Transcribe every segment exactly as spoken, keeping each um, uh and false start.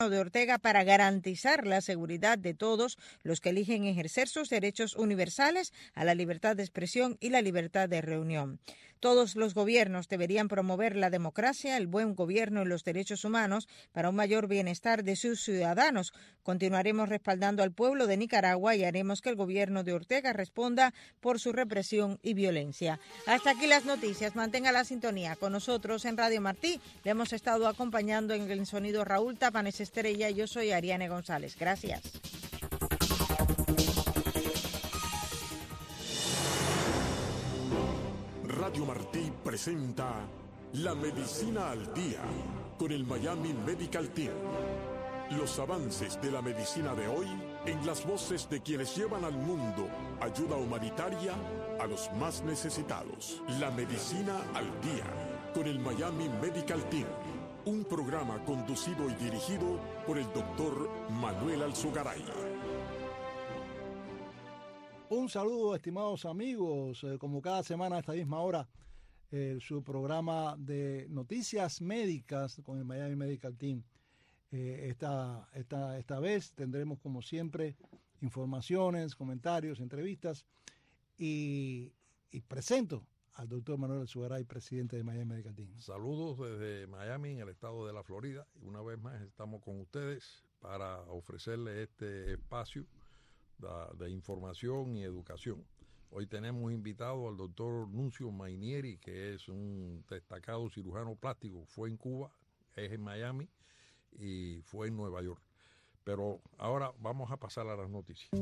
de Ortega para garantizar la seguridad de todos los que eligen ejercer sus derechos universales a la libertad de expresión y la libertad de reunión. Todos los gobiernos deberían promover la democracia, el buen gobierno y los derechos humanos para un mayor bienestar de sus ciudadanos. Continuaremos respaldando al pueblo de Nicaragua y haremos que el gobierno de Ortega responda por su represión y violencia. Hasta aquí las noticias. Mantenga la sintonía con nosotros en Radio Martí. Le hemos estado acompañando en el sonido Raúl Tapanes Estrella. Yo soy Ariane González. Gracias. Radio Martí presenta La Medicina al Día con el Miami Medical Team. Los avances de la medicina de hoy en las voces de quienes llevan al mundo ayuda humanitaria a los más necesitados. La Medicina al Día con el Miami Medical Team. Un programa conducido y dirigido por el doctor Manuel Alzogaray. Un saludo, estimados amigos, eh, como cada semana a esta misma hora, eh, su programa de noticias médicas con el Miami Medical Team. Eh, esta, esta, esta vez tendremos, como siempre, informaciones, comentarios, entrevistas y, y presento al doctor Manuel Alzogaray, presidente de Miami Medical Team. Saludos desde Miami, en el estado de la Florida. Y una vez más estamos con ustedes para ofrecerles este espacio de información y educación. Hoy tenemos invitado al doctor Nuncio Mainieri, que es un destacado cirujano plástico. Fue en Cuba, es en Miami y fue en Nueva York. Pero ahora vamos a pasar a las noticias.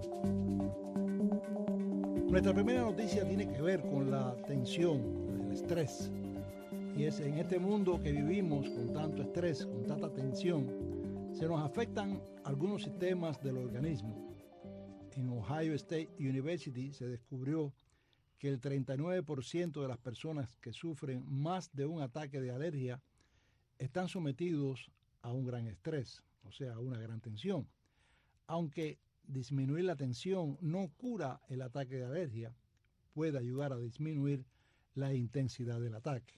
Nuestra primera noticia tiene que ver con la tensión, el estrés. Y es en este mundo que vivimos con tanto estrés, con tanta tensión, se nos afectan algunos sistemas del organismo. En Ohio State University se descubrió que el treinta y nueve por ciento de las personas que sufren más de un ataque de alergia están sometidos a un gran estrés, o sea, a una gran tensión. Aunque disminuir la tensión no cura el ataque de alergia, puede ayudar a disminuir la intensidad del ataque.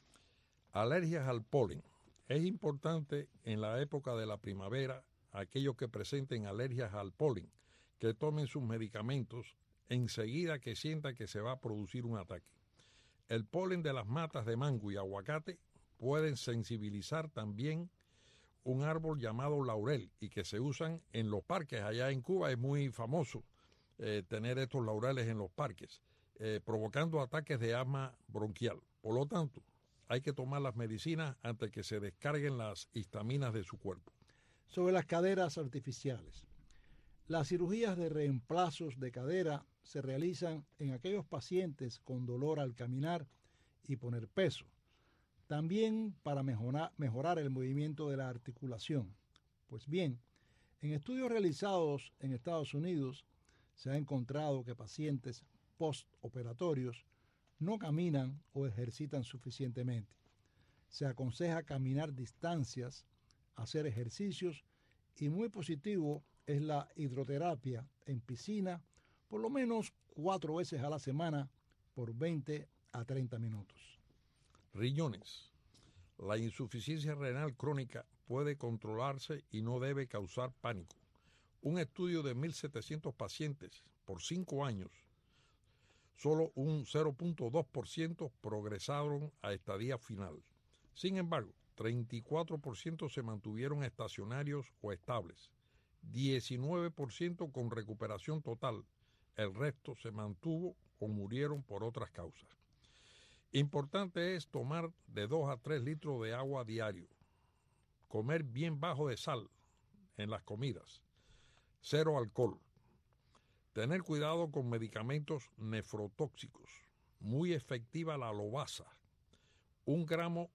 Alergias al polen. Es importante en la época de la primavera aquellos que presenten alergias al polen que tomen sus medicamentos enseguida que sientan que se va a producir un ataque. El polen de las matas de mango y aguacate pueden sensibilizar también un árbol llamado laurel y que se usan en los parques. Allá en Cuba es muy famoso eh, tener estos laureles en los parques, eh, provocando ataques de asma bronquial. Por lo tanto, hay que tomar las medicinas antes que se descarguen las histaminas de su cuerpo. Sobre las caderas artificiales. Las cirugías de reemplazos de cadera se realizan en aquellos pacientes con dolor al caminar y poner peso. También para mejorar, mejorar el movimiento de la articulación. Pues bien, en estudios realizados en Estados Unidos se ha encontrado que pacientes postoperatorios no caminan o ejercitan suficientemente. Se aconseja caminar distancias, hacer ejercicios y muy positivo es la hidroterapia en piscina por lo menos cuatro veces a la semana por veinte a treinta minutos. Riñones. La insuficiencia renal crónica puede controlarse y no debe causar pánico. Un estudio de mil setecientos pacientes por cinco años, solo un cero punto dos por ciento progresaron a estadía final. Sin embargo, treinta y cuatro por ciento se mantuvieron estacionarios o estables. diecinueve por ciento con recuperación total, el resto se mantuvo o murieron por otras causas. Importante es tomar de dos a tres litros de agua diario, comer bien bajo de sal en las comidas, cero alcohol, tener cuidado con medicamentos nefrotóxicos, muy efectiva la lobasa, un gramo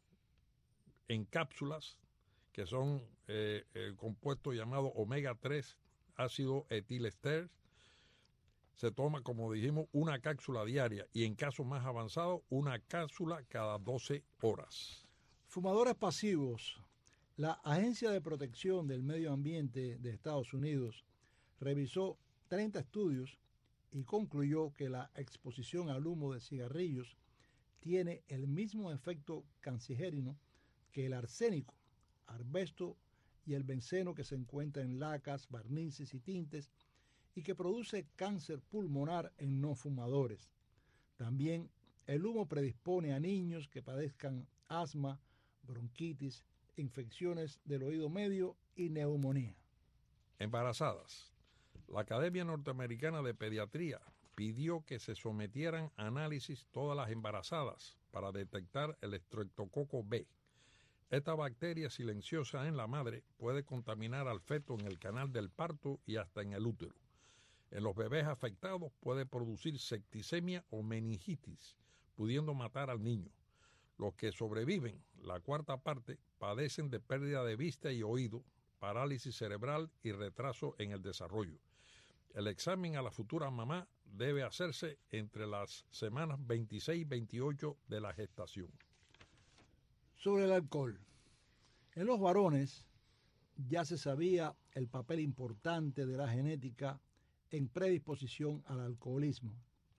en cápsulas que son eh, el compuesto llamado omega tres, ácido etilester. Se toma, como dijimos, una cápsula diaria y en casos más avanzados, una cápsula cada doce horas. Fumadores pasivos. La Agencia de Protección del Medio Ambiente de Estados Unidos revisó treinta estudios y concluyó que la exposición al humo de cigarrillos tiene el mismo efecto cancerígeno que el arsénico, asbesto y el benceno que se encuentra en lacas, barnices y tintes y que produce cáncer pulmonar en no fumadores. También el humo predispone a niños que padezcan asma, bronquitis, infecciones del oído medio y neumonía. Embarazadas. La Academia Norteamericana de Pediatría pidió que se sometieran a análisis todas las embarazadas para detectar el estreptococo B. Esta bacteria silenciosa en la madre puede contaminar al feto en el canal del parto y hasta en el útero. En los bebés afectados puede producir septicemia o meningitis, pudiendo matar al niño. Los que sobreviven, la cuarta parte, padecen de pérdida de vista y oído, parálisis cerebral y retraso en el desarrollo. El examen a la futura mamá debe hacerse entre las semanas veintiséis y veintiocho de la gestación. Sobre el alcohol. En los varones ya se sabía el papel importante de la genética en predisposición al alcoholismo.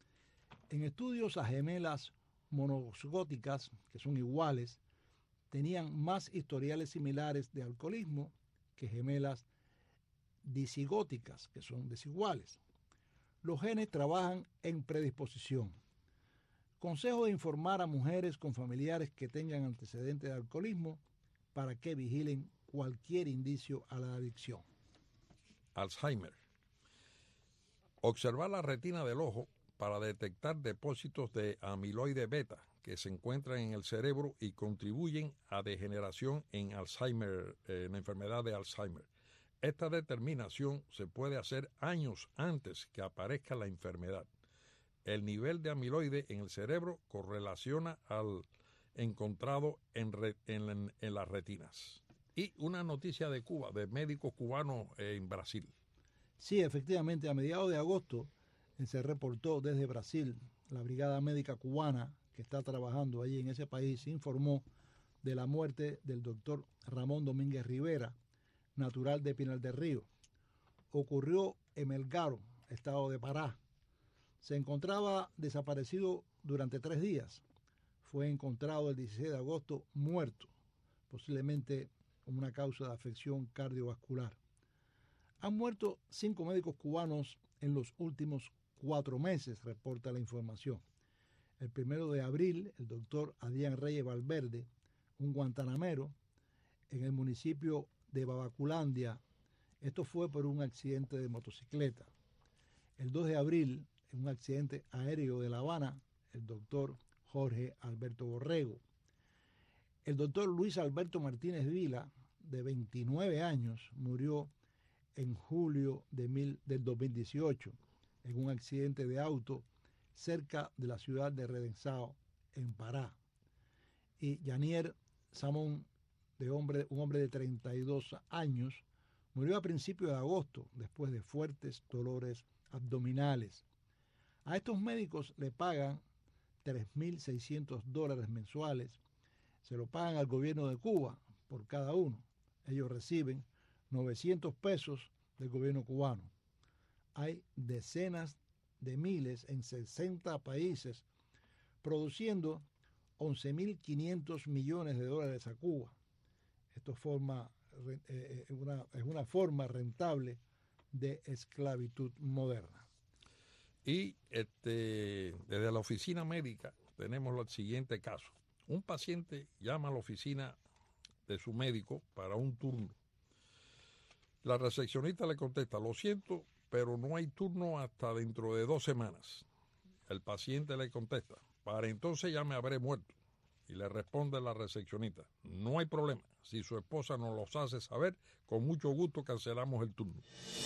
En estudios a gemelas monozigóticas, que son iguales, tenían más historiales similares de alcoholismo que gemelas disigóticas, que son desiguales. Los genes trabajan en predisposición. Consejo de informar a mujeres con familiares que tengan antecedentes de alcoholismo para que vigilen cualquier indicio a la adicción. Alzheimer. Observar la retina del ojo para detectar depósitos de amiloide beta que se encuentran en el cerebro y contribuyen a degeneración en Alzheimer, en la enfermedad de Alzheimer. Esta determinación se puede hacer años antes que aparezca la enfermedad. El nivel de amiloide en el cerebro correlaciona al encontrado en, re, en, en las retinas. Y una noticia de Cuba, de médicos cubanos en Brasil. Sí, efectivamente, a mediados de agosto se reportó desde Brasil, la Brigada Médica Cubana que está trabajando allí en ese país informó de la muerte del doctor Ramón Domínguez Rivera, natural de Pinar del Río. Ocurrió en Melgaro, estado de Pará. Se encontraba desaparecido durante tres días. Fue encontrado el dieciséis de agosto muerto, posiblemente con una causa de afección cardiovascular. Han muerto cinco médicos cubanos en los últimos cuatro meses, reporta la información. El primero de abril, el doctor Adrián Reyes Valverde, un guantanamero, en el municipio de Babaculandia. Esto fue por un accidente de motocicleta. El dos de abril, en un accidente aéreo de La Habana, el doctor Jorge Alberto Borrego. El doctor Luis Alberto Martínez Vila, de veintinueve años, murió en julio de mil, del dos mil dieciocho en un accidente de auto cerca de la ciudad de Redensao, en Pará. Y Yanier Samón, de hombre, un hombre de treinta y dos años, murió a principios de agosto después de fuertes dolores abdominales. A estos médicos le pagan tres mil seiscientos dólares mensuales. Se lo pagan al gobierno de Cuba por cada uno. Ellos reciben novecientos pesos del gobierno cubano. Hay decenas de miles en sesenta países produciendo once mil quinientos millones de dólares a Cuba. Esto forma, eh, una, es una forma rentable de esclavitud moderna. Y este, desde la oficina médica tenemos el siguiente caso. Un paciente llama a la oficina de su médico para un turno. La recepcionista le contesta: lo siento, pero no hay turno hasta dentro de dos semanas. El paciente le contesta: para entonces ya me habré muerto. Y le responde la recepcionista: no hay problema, si su esposa nos los hace saber, con mucho gusto cancelamos el turno.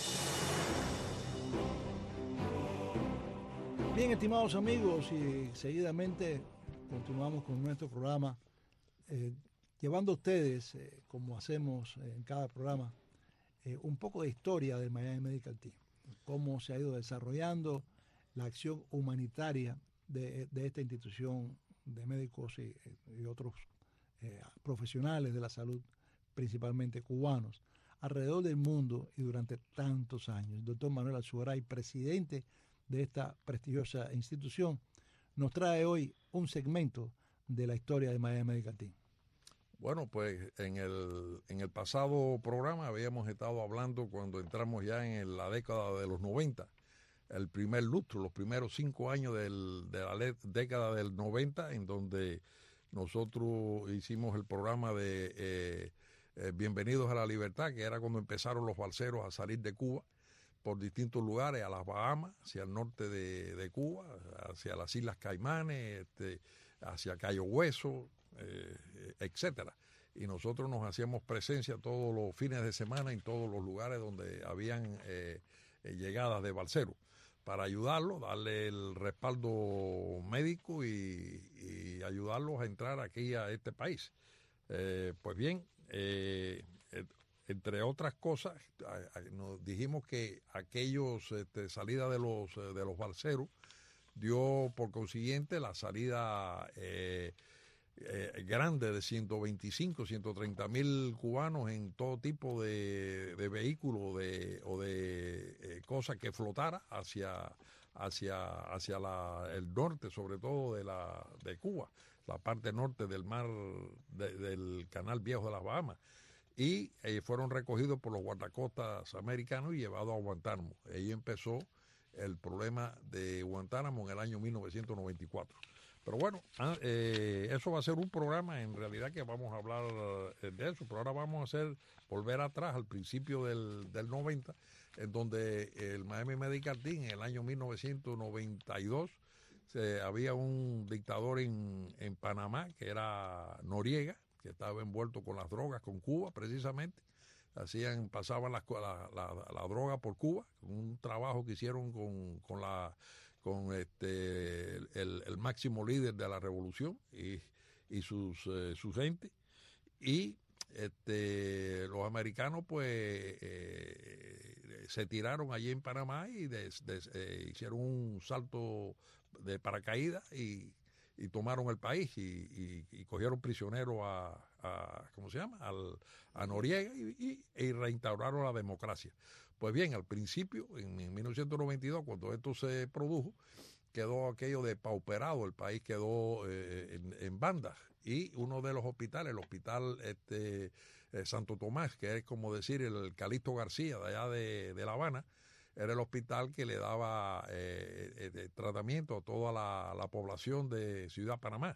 Bien, estimados amigos, y seguidamente continuamos con nuestro programa, eh, llevando a ustedes, eh, como hacemos en cada programa, eh, un poco de historia del Miami Medical Team, cómo se ha ido desarrollando la acción humanitaria de, de esta institución de médicos y, y otros eh, profesionales de la salud, principalmente cubanos, alrededor del mundo y durante tantos años. El doctor Manuel Alzugaray, presidente de esta prestigiosa institución, nos trae hoy un segmento de la historia de Miami Medical Team. Bueno, pues en el, en el pasado programa habíamos estado hablando cuando entramos ya en la década de los noventa, el primer lustro, los primeros cinco años del, de la le- década del noventa, en donde nosotros hicimos el programa de eh, eh, Bienvenidos a la Libertad, que era cuando empezaron los balseros a salir de Cuba por distintos lugares, a las Bahamas, hacia el norte de, de Cuba, hacia las Islas Caimanes, este, hacia Cayo Hueso, eh, etcétera. Y nosotros nos hacíamos presencia todos los fines de semana en todos los lugares donde habían eh, eh, llegadas de balseros, para ayudarlos, darle el respaldo médico y, y ayudarlos a entrar aquí a este país. Eh, pues bien, eh, entre otras cosas, nos dijimos que aquellos este, salida de los de los balseros dio por consiguiente la salida eh, eh, grande de ciento veinticinco, ciento treinta mil cubanos en todo tipo de, de vehículos de, o de eh, cosas que flotara hacia hacia hacia la, el norte, sobre todo de la de Cuba, la parte norte del mar de, del Canal Viejo de las Bahamas. Y eh, fueron recogidos por los guardacostas americanos y llevados a Guantánamo. Ahí empezó el problema de Guantánamo en el año mil novecientos noventa y cuatro. Pero bueno, ah, eh, eso va a ser un programa en realidad que vamos a hablar eh, de eso, pero ahora vamos a hacer, volver atrás al principio del, del noventa, en donde el Miami Medical Team en el año mil novecientos noventa y dos se, había un dictador en, en Panamá que era Noriega, que estaba envuelto con las drogas, con Cuba precisamente. Hacían, pasaban la, la, la, la droga por Cuba, un trabajo que hicieron con, con la con este el, el máximo líder de la revolución y, y sus eh, su gente. Y este los americanos pues eh, se tiraron allí en Panamá y des, des, eh, hicieron un salto de paracaídas y y tomaron el país y, y, y cogieron prisionero a, a, ¿cómo se llama? Al, a Noriega y, y, y reinstauraron la democracia. Pues bien, al principio, en, en mil novecientos noventa y dos, cuando esto se produjo, quedó aquello de pauperado, el país quedó eh, en, en bandas y uno de los hospitales, el hospital este, eh, Santo Tomás, que es como decir el Calixto García de allá de, de La Habana, era el hospital que le daba eh, eh, tratamiento a toda la, la población de Ciudad Panamá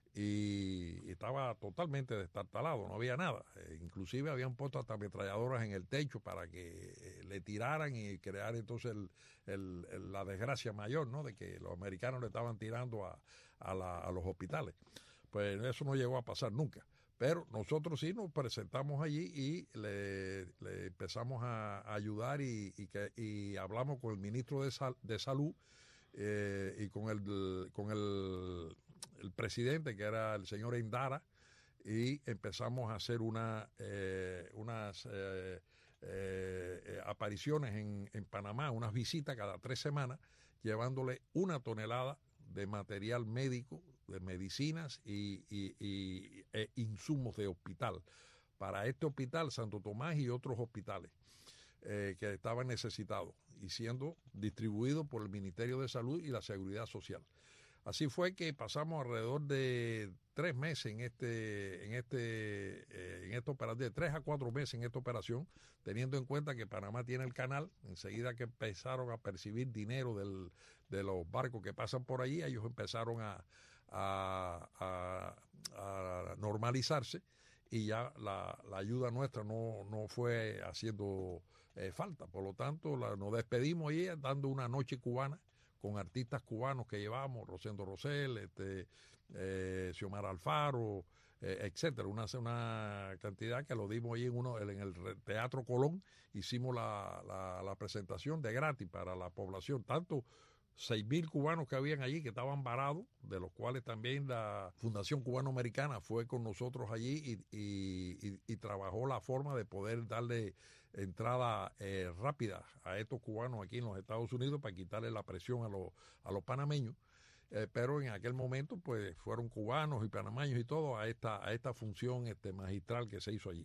y, y estaba totalmente destartalado, no había nada, eh, inclusive habían puesto hasta ametralladoras en el techo para que eh, le tiraran y crear entonces el, el, el, la desgracia mayor, ¿no?, de que los americanos le estaban tirando a, a, la, a los hospitales. Pues eso no llegó a pasar nunca. Pero nosotros sí nos presentamos allí y le, le empezamos a, a ayudar y, y, que, y hablamos con el ministro de, sal, de Salud eh, y con el con el, el presidente, que era el señor Endara, y empezamos a hacer una, eh, unas eh, eh, apariciones en, en Panamá, unas visitas cada tres semanas, llevándole una tonelada de material médico, de medicinas y, y, y e insumos de hospital para este hospital Santo Tomás y otros hospitales eh, que estaban necesitados y siendo distribuidos por el Ministerio de Salud y la Seguridad Social. Así fue que pasamos alrededor de tres meses en este, en este, eh, en esta operación, de tres a cuatro meses en esta operación, teniendo en cuenta que Panamá tiene el canal. Enseguida que empezaron a percibir dinero del, de los barcos que pasan por allí, ellos empezaron a, a, a, a normalizarse y ya la, la ayuda nuestra no, no fue haciendo eh, falta. Por lo tanto, la, nos despedimos ahí dando una noche cubana con artistas cubanos que llevamos, Rosendo Rosell, este, eh, Xiomara Alfaro, eh, etcétera, una, una cantidad que lo dimos ahí en, uno, en el Teatro Colón. Hicimos la, la, la presentación de gratis para la población, tanto seis mil cubanos que habían allí, que estaban varados, de los cuales también la Fundación Cubano-Americana fue con nosotros allí y, y, y, y trabajó la forma de poder darle entrada eh, rápida a estos cubanos aquí en los Estados Unidos para quitarle la presión a los, a los panameños. Eh, pero en aquel momento pues fueron cubanos y panameños y todo a esta, a esta función este, magistral que se hizo allí.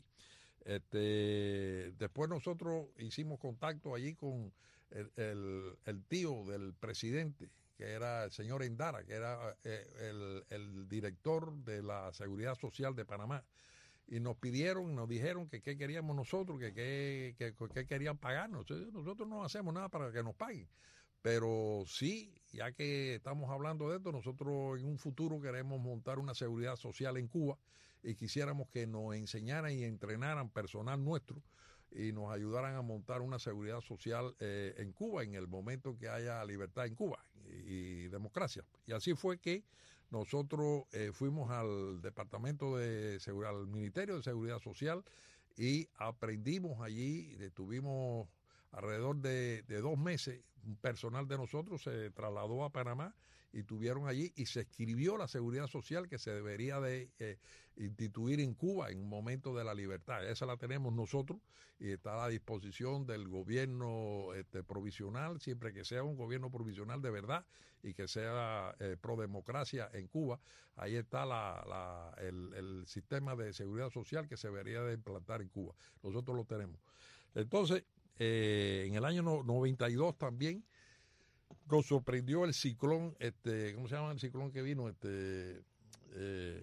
Este, después nosotros hicimos contacto allí con el, el, el tío del presidente, que era el señor Endara, que era eh, el, el director de la Seguridad Social de Panamá. y nos pidieron, nos dijeron que qué queríamos nosotros, que qué que, que querían pagarnos. Nosotros no hacemos nada para que nos paguen. Pero sí, ya que estamos hablando de esto, nosotros en un futuro queremos montar una seguridad social en Cuba y quisiéramos que nos enseñaran y entrenaran personal nuestro y nos ayudaran a montar una seguridad social eh, en Cuba en el momento que haya libertad en Cuba y, y democracia. Y así fue que nosotros eh, fuimos al Departamento de Seguridad, al Ministerio de Seguridad Social y aprendimos allí, tuvimos alrededor de, de dos meses, un personal de nosotros se trasladó a Panamá y tuvieron allí y se escribió la seguridad social que se debería de eh, instituir en Cuba en un momento de la libertad. Esa la tenemos nosotros y está a la disposición del gobierno este, provisional, siempre que sea un gobierno provisional de verdad y que sea eh, pro democracia en Cuba. Ahí está la, la, el, el sistema de seguridad social que se debería de implantar en Cuba. Nosotros lo tenemos. Entonces, Eh, en el año noventa y dos también nos sorprendió el ciclón, este, ¿cómo se llama el ciclón que vino? Este, eh,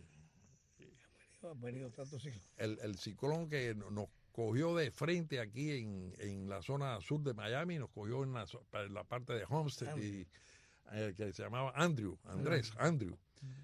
el, el ciclón que nos cogió de frente aquí en, en la zona sur de Miami, nos cogió en la, en la parte de Homestead, y, eh, que se llamaba Andrew, Andrés, Andrew,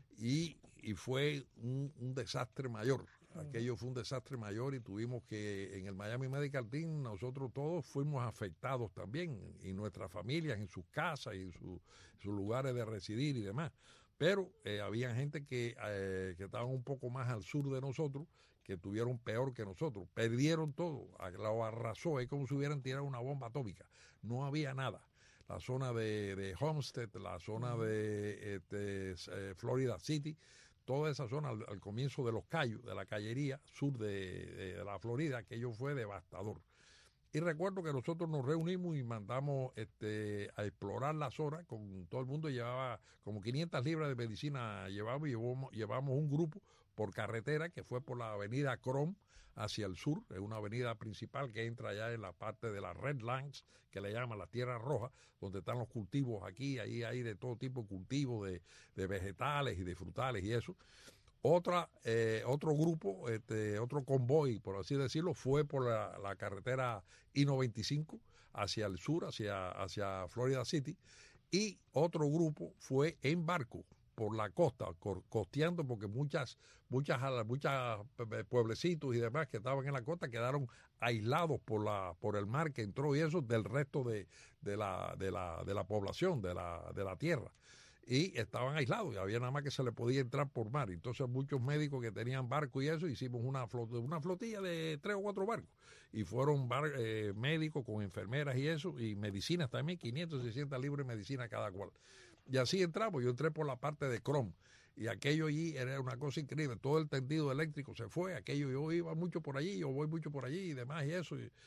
y, y fue un, un desastre mayor. Aquello fue un desastre mayor y tuvimos que, en el Miami Medical Team, nosotros todos fuimos afectados también, y nuestras familias en sus casas y en su, sus lugares de residir y demás. Pero eh, había gente que, eh, que estaban un poco más al sur de nosotros, que tuvieron peor que nosotros. Perdieron todo, lo arrasó, es como si hubieran tirado una bomba atómica. No había nada. La zona de, de Homestead, la zona de este, eh, Florida City, toda esa zona al, al comienzo de los Cayos, de la callería sur de, de, de la Florida, aquello fue devastador. Y recuerdo que nosotros nos reunimos y mandamos este, a explorar la zona, con todo el mundo llevaba como quinientas libras de medicina, llevamos y llevamos, llevamos un grupo por carretera que fue por la avenida Crom hacia el sur, es una avenida principal que entra allá en la parte de las Red Lines, que le llaman las tierras rojas, donde están los cultivos aquí, ahí hay de todo tipo de cultivos, de, de vegetales y de frutales y eso. Otra, eh, otro grupo, este, otro convoy, por así decirlo, fue por la, la carretera I noventa y cinco hacia el sur, hacia, hacia Florida City, y otro grupo fue en barco por la costa, costeando, porque muchas, muchas, muchas pueblecitos y demás que estaban en la costa quedaron aislados por la, por el mar que entró y eso del resto de, de la, de la, de la población, de la, de la tierra. Y estaban aislados, y había nada más que se le podía entrar por mar. Entonces muchos médicos que tenían barco y eso, hicimos una, flot una flotilla de tres o cuatro barcos. Y fueron bar eh, médicos con enfermeras y eso, y medicinas también, quinientas, seiscientas libras de medicina cada cual. Y así entramos, yo entré por la parte de Crom, y aquello allí era una cosa increíble, todo el tendido eléctrico se fue, aquello yo iba mucho por allí, yo voy mucho por allí y demás y eso, y,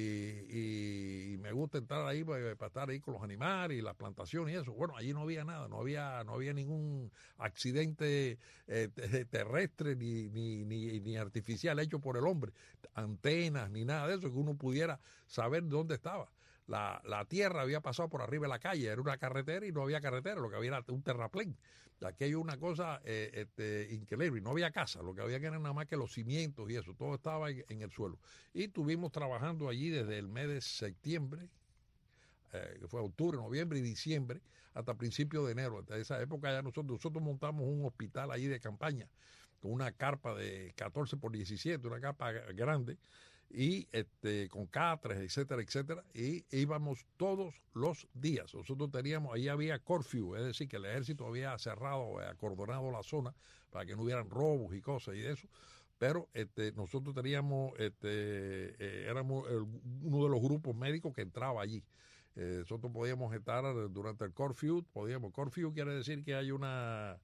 y, y me gusta entrar ahí para, para estar ahí con los animales y las plantaciones y eso. Bueno, allí no había nada, no había, no había ningún accidente eh, terrestre ni, ni, ni, ni artificial hecho por el hombre, antenas ni nada de eso, que uno pudiera saber dónde estaba. La, la tierra había pasado por arriba de la calle, era una carretera y no había carretera, lo que había era un terraplén. Aquello una cosa eh, este, increíble, y no había casa, lo que había que era nada más que los cimientos y eso, todo estaba en, en el suelo. Y estuvimos trabajando allí desde el mes de septiembre, eh, que fue octubre, noviembre y diciembre, hasta principios de enero. Hasta esa época ya nosotros, nosotros montamos un hospital allí de campaña, con una carpa de catorce por diecisiete, una carpa grande, y este con catres, etcétera, etcétera, y íbamos todos los días. Nosotros teníamos, ahí había curfew, es decir, que el ejército había cerrado, acordonado la zona para que no hubieran robos y cosas y eso, pero este nosotros teníamos, este eh, éramos el, uno de los grupos médicos que entraba allí. Eh, nosotros podíamos estar durante el curfew, podíamos, curfew quiere decir que hay una...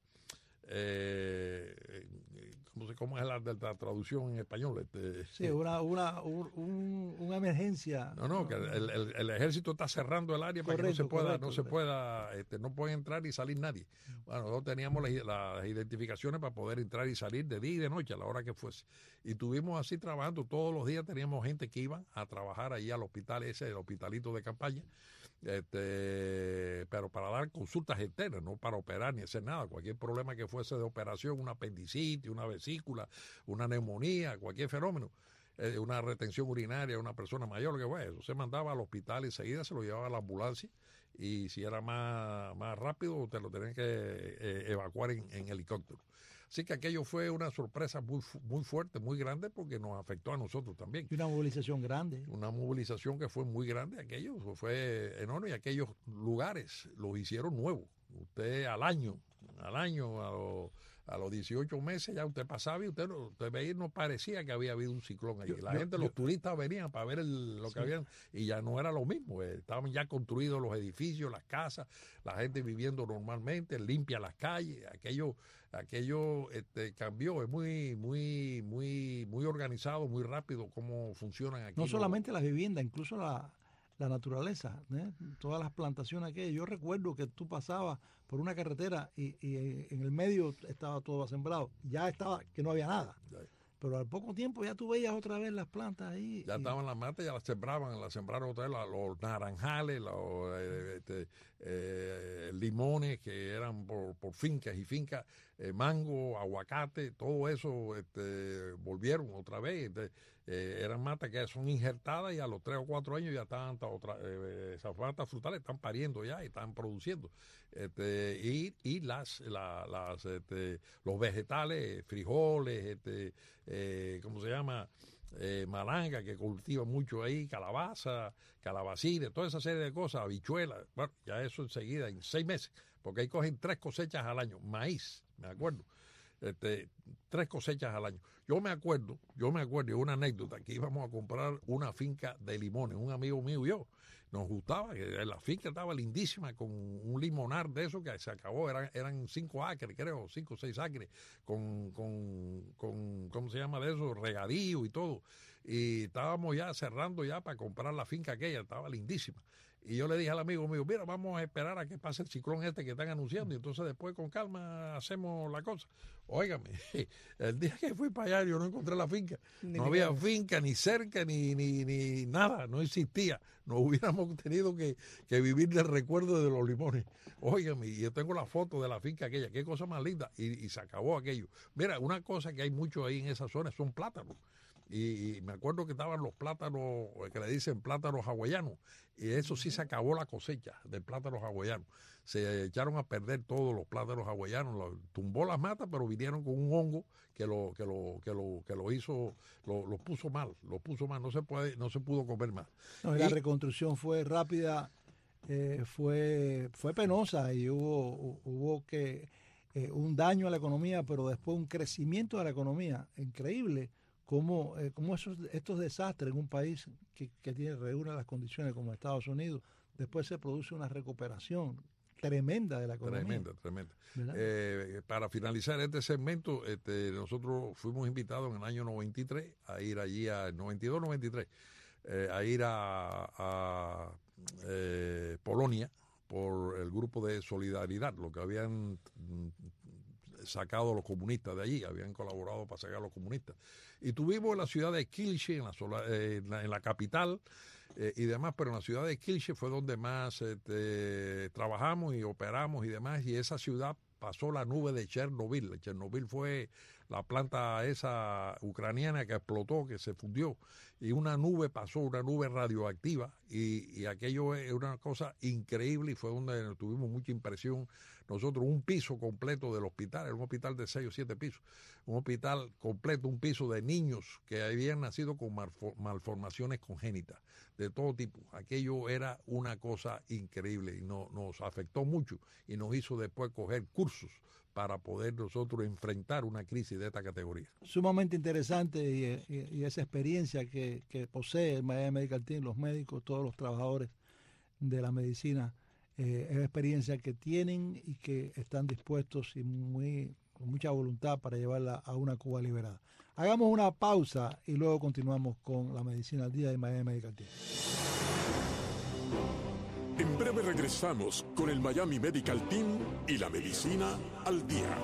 Eh, ¿cómo, se, ¿Cómo es la, la traducción en español? Este, sí, una, una, un, una emergencia. No, no, que el, el, el ejército está cerrando el área correcto, para que no se pueda, correcto, no se pueda, este, no puede entrar y salir nadie. Bueno, nosotros teníamos las, las identificaciones para poder entrar y salir de día y de noche a la hora que fuese. Y tuvimos así trabajando todos los días, teníamos gente que iban a trabajar ahí al hospital ese, el hospitalito de campaña. Este, pero para dar consultas externas, no para operar ni hacer nada. Cualquier problema que fuese de operación, una apendicitis, una vesícula, una neumonía, cualquier fenómeno, eh, una retención urinaria, una persona mayor, lo que fue, eso se mandaba al hospital enseguida, se lo llevaba a la ambulancia y si era más, más rápido te lo tenían que eh, evacuar en, en helicóptero. Así que aquello fue una sorpresa muy, muy fuerte, muy grande, porque nos afectó a nosotros también. Y una movilización grande. Una movilización que fue muy grande, aquello fue enorme, y aquellos lugares los hicieron nuevos. Usted al año, al año, a los, a los dieciocho meses ya usted pasaba y usted, usted veía, no parecía que había habido un ciclón allí. Yo, La yo, gente, yo, los turistas venían para ver el, lo sí. que habían, y ya no era lo mismo. Estaban ya construidos los edificios, las casas, la gente viviendo normalmente, limpia las calles, aquello... aquello este, cambió, es muy, muy, muy, muy organizado, muy rápido cómo funcionan aquí. No solamente las viviendas, incluso la, la naturaleza, ¿eh? Todas las plantaciones aquellas. Yo recuerdo que tú pasabas por una carretera y, y en el medio estaba todo sembrado, ya estaba que no había nada. Pero al poco tiempo ya tú veías otra vez las plantas ahí. Ya y... estaban las matas, ya las sembraban, las sembraron otra vez, la, los naranjales, los eh, este, eh, limones que eran por, por fincas y fincas, eh, mango, aguacate, todo eso este, volvieron otra vez. Este, eh, eran matas que son injertadas y a los tres o cuatro años ya están, otra, eh, esas matas frutales están pariendo ya y están produciendo. Este, y, y las, la, las este, los vegetales, frijoles, este, eh, ¿cómo se llama? Eh, malanga, que cultiva mucho ahí, calabaza, calabacines, toda esa serie de cosas, habichuelas. Bueno, ya eso enseguida, en seis meses, porque ahí cogen tres cosechas al año, maíz, me acuerdo. Este, tres cosechas al año. Yo me acuerdo, yo me acuerdo, una anécdota, que íbamos a comprar una finca de limones, un amigo mío y yo. Nos gustaba, que la finca estaba lindísima, con un limonar de eso que se acabó, eran, eran cinco acres, creo, cinco o seis acres, con, con, con, ¿cómo se llama de eso? Regadío y todo. Y estábamos ya cerrando ya para comprar la finca aquella, estaba lindísima. Y yo le dije al amigo mío, mira, vamos a esperar a que pase el ciclón este que están anunciando y entonces después con calma hacemos la cosa. Óigame, el día que fui para allá yo no encontré la finca. No había finca ni cerca ni, ni, ni nada, no existía. Nos hubiéramos tenido que, que vivir del recuerdo de los limones. Óigame, y yo tengo la foto de la finca aquella, qué cosa más linda. Y, y se acabó aquello. Mira, una cosa que hay mucho ahí en esa zona son plátanos. Y, y me acuerdo que estaban los plátanos, que le dicen plátanos hawaianos, y eso sí se acabó la cosecha de plátanos hawaianos. Se echaron a perder todos los plátanos hawaianos, lo, tumbó las matas, pero vinieron con un hongo que lo, que lo, que lo, que lo hizo, lo, lo puso mal, lo puso mal, no se puede, no se pudo comer más. No, y la reconstrucción fue rápida, eh, fue, fue penosa y hubo, hubo que eh, un daño a la economía, pero después un crecimiento de la economía increíble. Cómo, eh, cómo esos, estos desastres en un país que, que tiene, reúne las condiciones como Estados Unidos, después se produce una recuperación tremenda de la economía. Tremenda, tremenda. Eh, para finalizar este segmento, este, nosotros fuimos invitados en el año noventa y tres a ir allí, a noventa y dos noventa y tres, eh, a ir a, a eh, Polonia por el grupo de Solidaridad, lo que habían sacado los comunistas de allí, habían colaborado para sacar a los comunistas. Y tuvimos en la ciudad de Kielce, en la, eh, en la, en la capital eh, y demás, pero en la ciudad de Kielce fue donde más este, trabajamos y operamos y demás, y esa ciudad pasó la nube de Chernobyl. Chernobyl fue la planta esa ucraniana que explotó, que se fundió, y una nube pasó, una nube radioactiva, y, y aquello es una cosa increíble, y fue donde tuvimos mucha impresión. Nosotros, un piso completo del hospital, era un hospital de seis o siete pisos, un hospital completo, un piso de niños que habían nacido con malformaciones congénitas de todo tipo. Aquello era una cosa increíble y no, nos afectó mucho y nos hizo después coger cursos para poder nosotros enfrentar una crisis de esta categoría. Sumamente interesante y, y, y esa experiencia que, que posee el Miami Medical Team, los médicos, todos los trabajadores de la medicina, eh, es experiencia que tienen y que están dispuestos y muy, con mucha voluntad para llevarla a una Cuba liberada. Hagamos una pausa y luego continuamos con la medicina al día de Miami Medical Team. En breve regresamos con el Miami Medical Team y la medicina al día.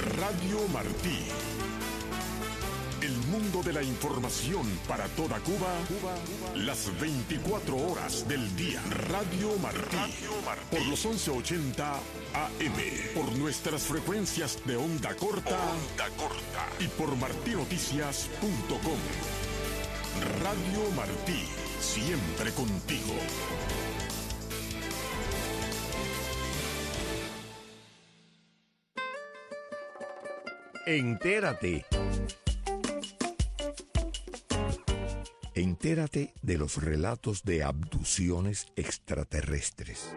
Radio Martí. El mundo de la información para toda Cuba, Cuba, Cuba, las veinticuatro horas del día. Radio Martí. Radio Martí. Por los once ochenta A M. Por nuestras frecuencias de onda corta. Onda corta. Y por martinoticias punto com. Radio Martí. Siempre contigo. Entérate. Entérate de los relatos de abducciones extraterrestres.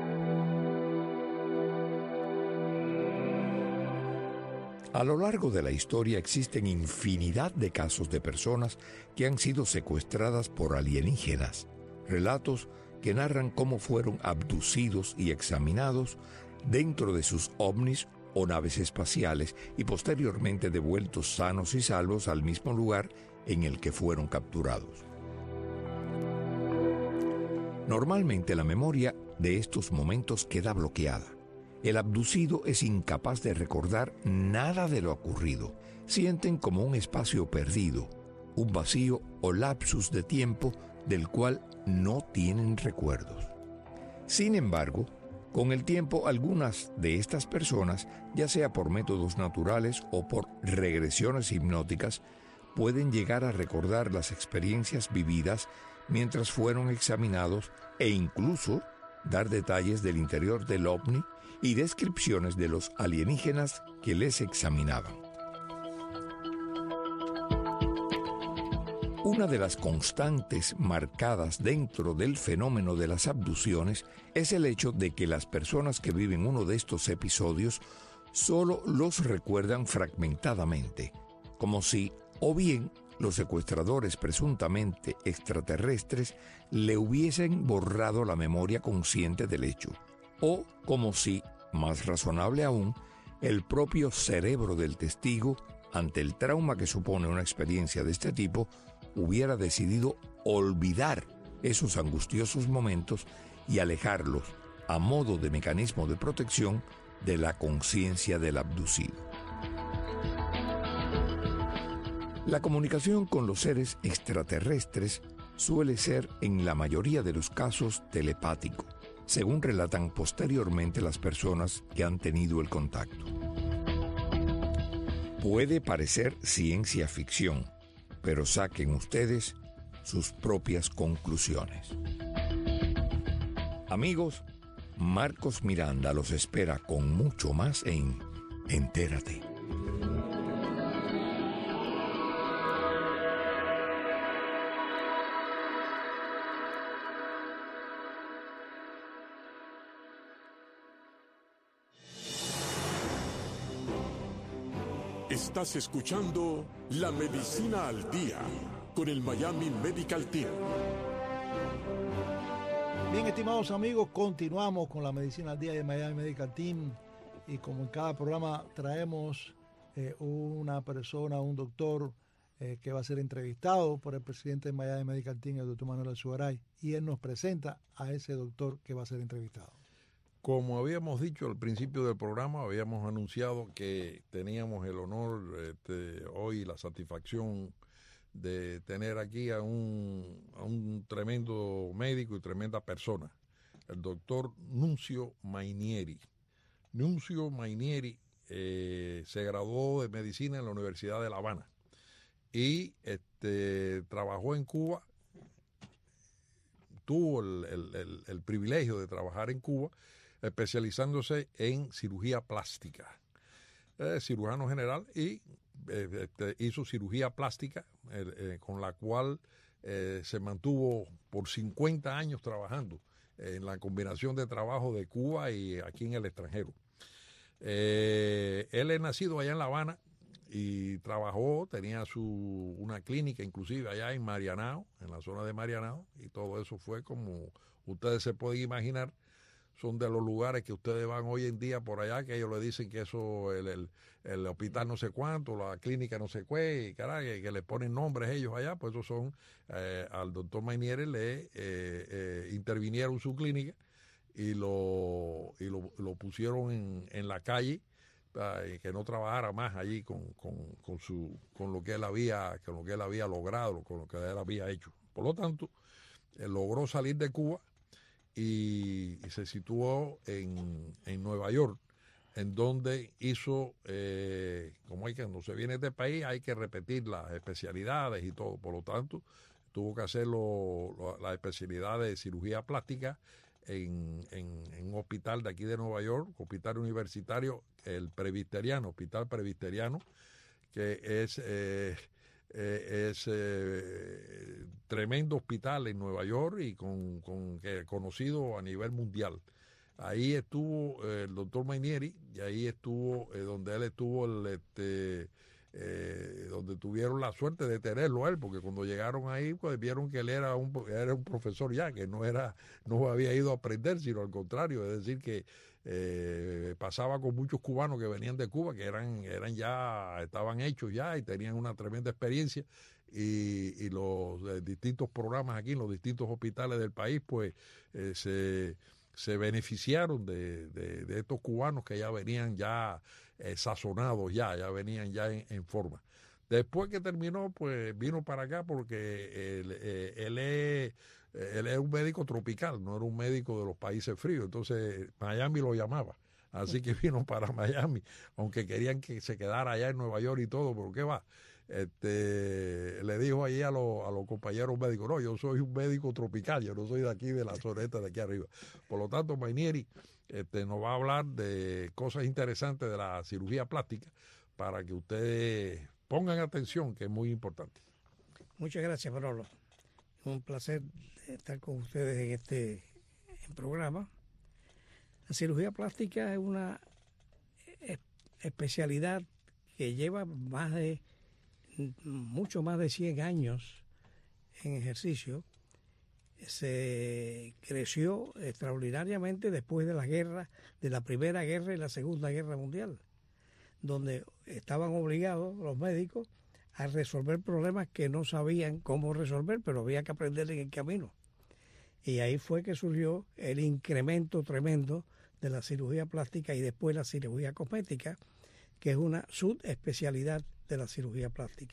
A lo largo de la historia existen infinidad de casos de personas que han sido secuestradas por alienígenas, relatos que narran cómo fueron abducidos y examinados dentro de sus ovnis o naves espaciales y posteriormente devueltos sanos y salvos al mismo lugar en el que fueron capturados. Normalmente la memoria de estos momentos queda bloqueada. El abducido es incapaz de recordar nada de lo ocurrido. Sienten como un espacio perdido, un vacío o lapsus de tiempo del cual no tienen recuerdos. Sin embargo, con el tiempo, algunas de estas personas, ya sea por métodos naturales o por regresiones hipnóticas, pueden llegar a recordar las experiencias vividas mientras fueron examinados e incluso dar detalles del interior del ovni y descripciones de los alienígenas que les examinaban. Una de las constantes marcadas dentro del fenómeno de las abducciones es el hecho de que las personas que viven uno de estos episodios solo los recuerdan fragmentadamente, como si o bien los secuestradores presuntamente extraterrestres le hubiesen borrado la memoria consciente del hecho, o como si, más razonable aún, el propio cerebro del testigo, ante el trauma que supone una experiencia de este tipo, hubiera decidido olvidar esos angustiosos momentos y alejarlos, a modo de mecanismo de protección, de la conciencia del abducido. La comunicación con los seres extraterrestres suele ser, en la mayoría de los casos, telepático, según relatan posteriormente las personas que han tenido el contacto. Puede parecer ciencia ficción, pero saquen ustedes sus propias conclusiones. Amigos, Marcos Miranda los espera con mucho más en Entérate. Estás escuchando La Medicina al Día con el Miami Medical Team. Bien, estimados amigos, continuamos con La Medicina al Día de Miami Medical Team y como en cada programa traemos eh, una persona, un doctor eh, que va a ser entrevistado por el presidente de Miami Medical Team, el doctor Manuel Alzugaray, y él nos presenta a ese doctor que va a ser entrevistado. Como habíamos dicho al principio del programa, habíamos anunciado que teníamos el honor este, hoy, la satisfacción de tener aquí a un, a un tremendo médico y tremenda persona, el doctor Nunzio Mainieri. Nunzio Mainieri eh, se graduó de medicina en la Universidad de La Habana y este, trabajó en Cuba, tuvo el, el, el, el privilegio de trabajar en Cuba, especializándose en cirugía plástica. Eh, cirujano general y eh, este, hizo cirugía plástica eh, eh, con la cual eh, se mantuvo por cincuenta años trabajando eh, en la combinación de trabajo de Cuba y aquí en el extranjero. Eh, él es nacido allá en La Habana y trabajó, tenía su una clínica inclusive allá en Marianao, en la zona de Marianao, y todo eso fue como ustedes se pueden imaginar. Son de los lugares que ustedes van hoy en día por allá, que ellos le dicen que eso, el, el, el hospital no sé cuánto, la clínica no sé qué, y caray, que, que le ponen nombres ellos allá, pues esos son, eh, al doctor Mainieri le eh, eh, intervinieron su clínica y lo, y lo, lo pusieron en, en la calle eh, que no trabajara más allí con, con, con, su, con lo que él había, con lo que él había logrado, con lo que él había hecho. Por lo tanto, él logró salir de Cuba y, y se situó en, en Nueva York, en donde hizo, eh, como hay que, cuando se viene de este país, hay que repetir las especialidades y todo. Por lo tanto, tuvo que hacer lo, lo, la especialidad de cirugía plástica en, en, en un hospital de aquí de Nueva York, hospital universitario, el Presbiteriano, Hospital Presbiteriano, que es, eh, eh, es eh, tremendo hospital en Nueva York y con, con que conocido a nivel mundial. Ahí estuvo eh, el doctor Mainieri, y ahí estuvo, eh, donde él estuvo, el, este, eh, donde tuvieron la suerte de tenerlo a él, porque cuando llegaron ahí, pues vieron que él era un, era un profesor ya, que no era, no había ido a aprender, sino al contrario, es decir, que eh, pasaba con muchos cubanos que venían de Cuba, que eran, eran ya, estaban hechos ya y tenían una tremenda experiencia, y, y los eh, distintos programas aquí en los distintos hospitales del país, pues eh, se... se beneficiaron de, de, de estos cubanos que ya venían ya eh, sazonados, ya, ya venían ya en, en forma. Después que terminó, pues vino para acá porque él, eh, él, es, él es un médico tropical, no era un médico de los países fríos, entonces Miami lo llamaba. Así que vino para Miami, aunque querían que se quedara allá en Nueva York y todo, pero ¿qué va? Este, le dijo ahí a, lo, a los compañeros médicos, no, yo soy un médico tropical, yo no soy de aquí, de la zoneta de aquí arriba. Por lo tanto, Mainieri este, nos va a hablar de cosas interesantes de la cirugía plástica para que ustedes pongan atención, que es muy importante. Muchas gracias, Manolo. Un placer estar con ustedes en este programa. La cirugía plástica es una especialidad que lleva más de mucho más de cien años en ejercicio. Se creció extraordinariamente después de la guerra, de la Primera Guerra y la Segunda Guerra Mundial, donde estaban obligados los médicos a resolver problemas que no sabían cómo resolver, pero había que aprender en el camino. Y ahí fue que surgió el incremento tremendo de la cirugía plástica y después la cirugía cosmética, que es una subespecialidad de la cirugía plástica.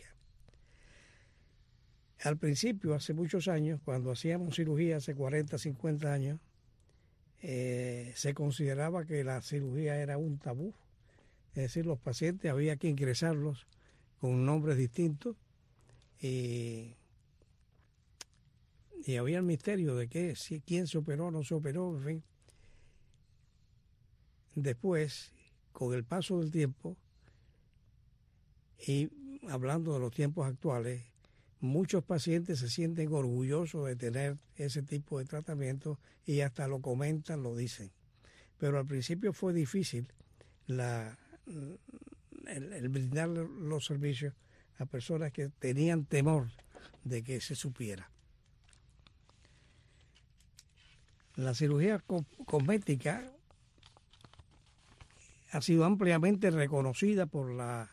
Al principio, hace muchos años, cuando hacíamos cirugía, hace cuarenta, cincuenta años, eh, se consideraba que la cirugía era un tabú. Es decir, los pacientes había que ingresarlos con nombres distintos y, y había el misterio de que, si, quién se operó o no se operó, en fin. Después, con el paso del tiempo, y hablando de los tiempos actuales, muchos pacientes se sienten orgullosos de tener ese tipo de tratamiento y hasta lo comentan, lo dicen. Pero al principio fue difícil la, el, el brindar los servicios a personas que tenían temor de que se supiera. La cirugía cosmética ha sido ampliamente reconocida por la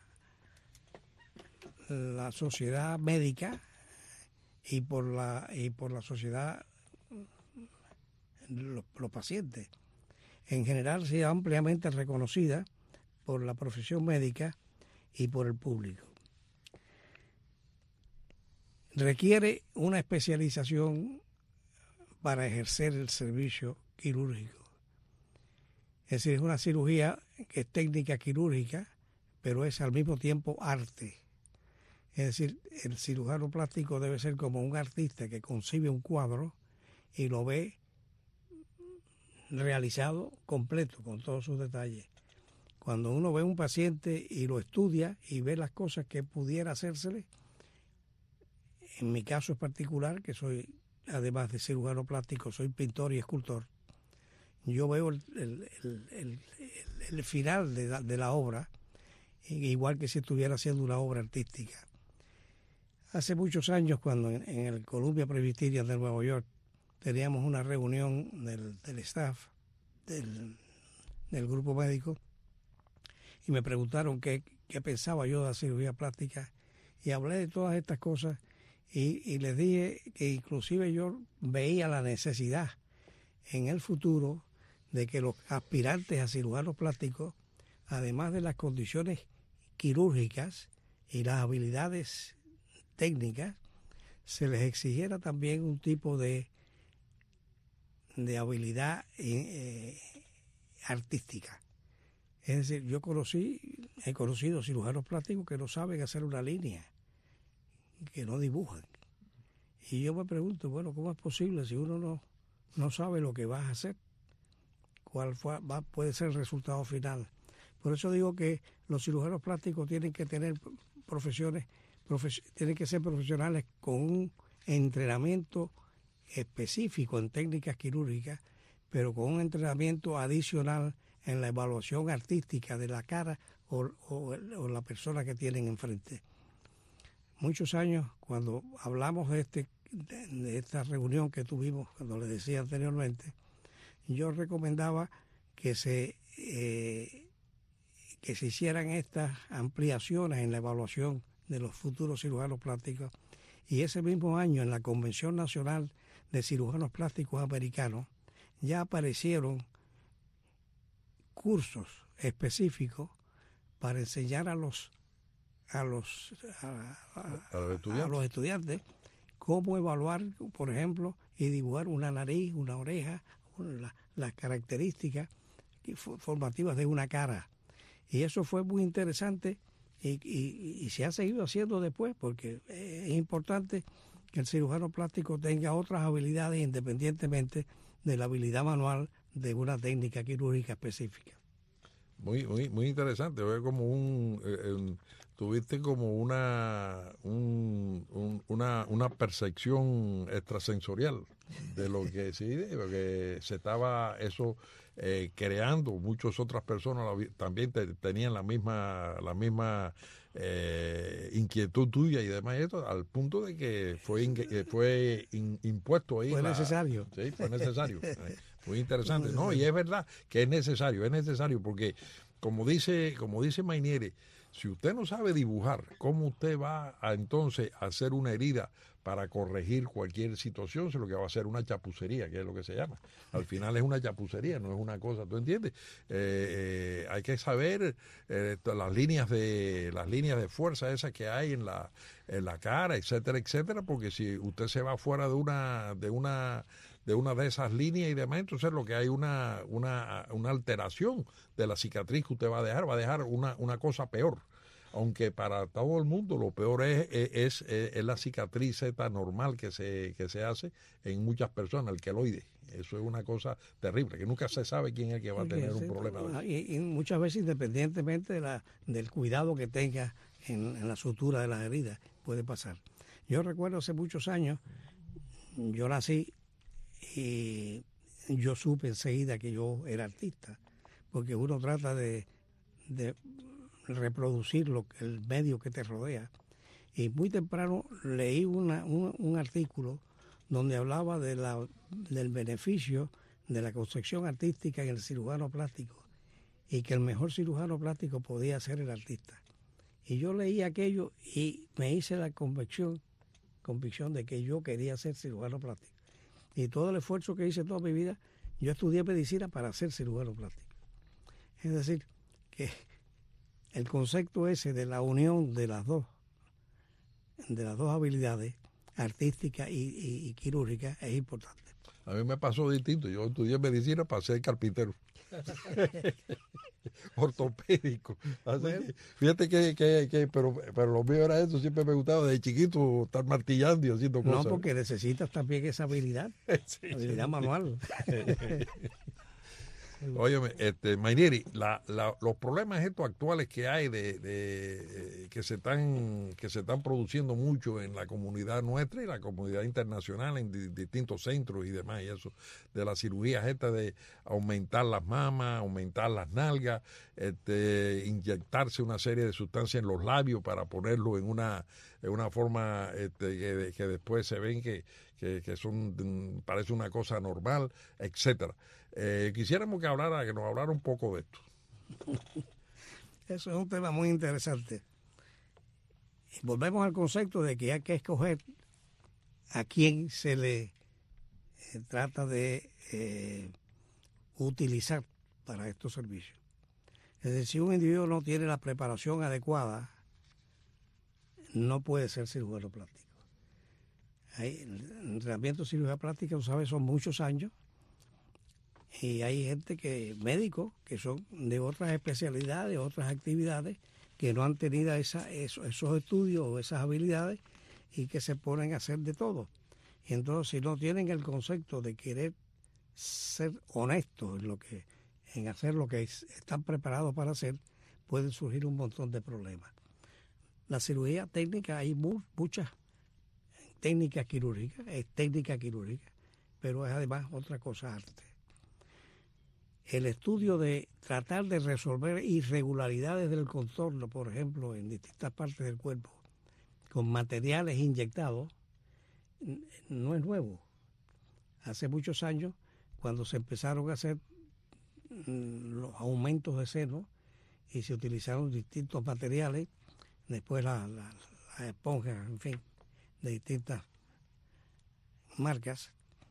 la sociedad médica y por la y por la sociedad los, los pacientes. En general, se ha ampliamente reconocida por la profesión médica y por el público. Requiere una especialización para ejercer el servicio quirúrgico. Es decir, es una cirugía que es técnica quirúrgica, pero es al mismo tiempo arte. Es decir, el cirujano plástico debe ser como un artista que concibe un cuadro y lo ve realizado completo, con todos sus detalles. Cuando uno ve un paciente y lo estudia y ve las cosas que pudiera hacérsele, en mi caso es particular, que soy, además de cirujano plástico, soy pintor y escultor, yo veo el, el, el, el, el final de la, de la obra, igual que si estuviera haciendo una obra artística. Hace muchos años, cuando en, en el Columbia Presbyterian de Nueva York teníamos una reunión del, del staff, del, del grupo médico, y me preguntaron qué, qué pensaba yo de la cirugía plástica, y hablé de todas estas cosas, y, y les dije que inclusive yo veía la necesidad en el futuro de que los aspirantes a cirujanos plásticos además de las condiciones quirúrgicas y las habilidades técnicas, se les exigiera también un tipo de, de habilidad eh, artística. Es decir, yo conocí, he conocido cirujanos plásticos que no saben hacer una línea, que no dibujan. Y yo me pregunto, bueno, ¿cómo es posible si uno no, no sabe lo que vas a hacer? ¿Cuál fue, va, puede ser el resultado final? Por eso digo que los cirujanos plásticos tienen que tener profesiones, profes, tienen que ser profesionales con un entrenamiento específico en técnicas quirúrgicas, pero con un entrenamiento adicional en la evaluación artística de la cara o, o, o la persona que tienen enfrente. Muchos años, cuando hablamos de, este, de, de esta reunión que tuvimos, cuando les decía anteriormente, yo recomendaba que se, eh, que se hicieran estas ampliaciones en la evaluación de los futuros cirujanos plásticos, y ese mismo año en la Convención Nacional de Cirujanos Plásticos Americanos ya aparecieron cursos específicos para enseñar a los a los a, a, a, los, estudiantes. a los estudiantes cómo evaluar, por ejemplo, y dibujar una nariz, una oreja, la, las características formativas de una cara. Y eso fue muy interesante y, y, y se ha seguido haciendo después, porque es importante que el cirujano plástico tenga otras habilidades independientemente de la habilidad manual de una técnica quirúrgica específica. Muy, muy, muy interesante. Fue como un, eh, un tuviste como una, un, un, una, una percepción extrasensorial de lo que sí, de lo que se estaba eso eh, creando. Muchas otras personas también te, tenían la misma, la misma eh, inquietud tuya y demás, esto, al punto de que fue, in, fue in, impuesto ahí. Fue la, necesario. Sí, fue necesario. Muy interesante. No, y es verdad que es necesario, es necesario porque, como dice, como dice Mainieri, si usted no sabe dibujar, ¿cómo usted va a entonces hacer una herida para corregir cualquier situación? Es lo que va a hacer una chapucería, que es lo que se llama. Al final es una chapucería, no es una cosa, ¿tú entiendes? Eh, eh, hay que saber eh, las líneas de las líneas de fuerza esas que hay en la en la cara, etcétera, etcétera, porque si usted se va fuera de una de una de una de esas líneas y demás, entonces lo que hay una, una, una alteración de la cicatriz que usted va a dejar, va a dejar una, una cosa peor. Aunque para todo el mundo lo peor es, es, es, es la cicatriz esta normal que se, que se hace en muchas personas, el queloide. Eso es una cosa terrible, que nunca se sabe quién es el que va a tener un problema. Y, y muchas veces independientemente de la, del cuidado que tenga en, en la sutura de las heridas, puede pasar. Yo recuerdo hace muchos años, yo nací y yo supe enseguida que yo era artista, porque uno trata de, de reproducir lo, el medio que te rodea. Y muy temprano leí una, un, un artículo donde hablaba de la, del beneficio de la concepción artística en el cirujano plástico y que el mejor cirujano plástico podía ser el artista. Y yo leí aquello y me hice la convicción, convicción de que yo quería ser cirujano plástico. Y todo el esfuerzo que hice toda mi vida, yo estudié medicina para ser cirujano plástico. Es decir, que el concepto ese de la unión de las dos, de las dos habilidades, artística y, y, y quirúrgica, es importante. A mí me pasó distinto. Yo estudié medicina para ser carpintero. Ortopédico. Así bueno. que, fíjate que, que, que pero, pero lo mío era eso, siempre me gustaba desde chiquito estar martillando y haciendo cosas. No, porque necesitas también esa habilidad, sí, habilidad sí. manual. Óyeme, este, Mainieri, la, la, los problemas estos actuales que hay de, de que se están que se están produciendo mucho en la comunidad nuestra y la comunidad internacional en di, distintos centros y demás y eso de las cirugías estas de aumentar las mamas, aumentar las nalgas, este, inyectarse una serie de sustancias en los labios para ponerlo en una en una forma este, que, que después se ven que que, que son parece una cosa normal, etcétera. Eh, quisiéramos que hablara, que nos hablara un poco de esto. Eso es un tema muy interesante. Volvemos al concepto de que hay que escoger a quién se le eh, trata de eh, utilizar para estos servicios. Es decir, si un individuo no tiene la preparación adecuada, no puede ser cirujano plástico. Hay, el entrenamiento de cirugía plástica, tú sabes, son muchos años, y hay gente que, médicos, que son de otras especialidades, otras actividades, que no han tenido esa, esos, esos estudios o esas habilidades y que se ponen a hacer de todo. Y entonces, si no tienen el concepto de querer ser honestos en lo que, en hacer lo que es, están preparados para hacer, pueden surgir un montón de problemas. La cirugía técnica, hay mu muchas técnicas quirúrgicas, es técnica quirúrgica, pero es además otra cosa arte. El estudio de tratar de resolver irregularidades del contorno, por ejemplo, en distintas partes del cuerpo, con materiales inyectados, no es nuevo. Hace muchos años, cuando se empezaron a hacer los aumentos de seno y se utilizaron distintos materiales, después las la, la esponjas, en fin, de distintas marcas,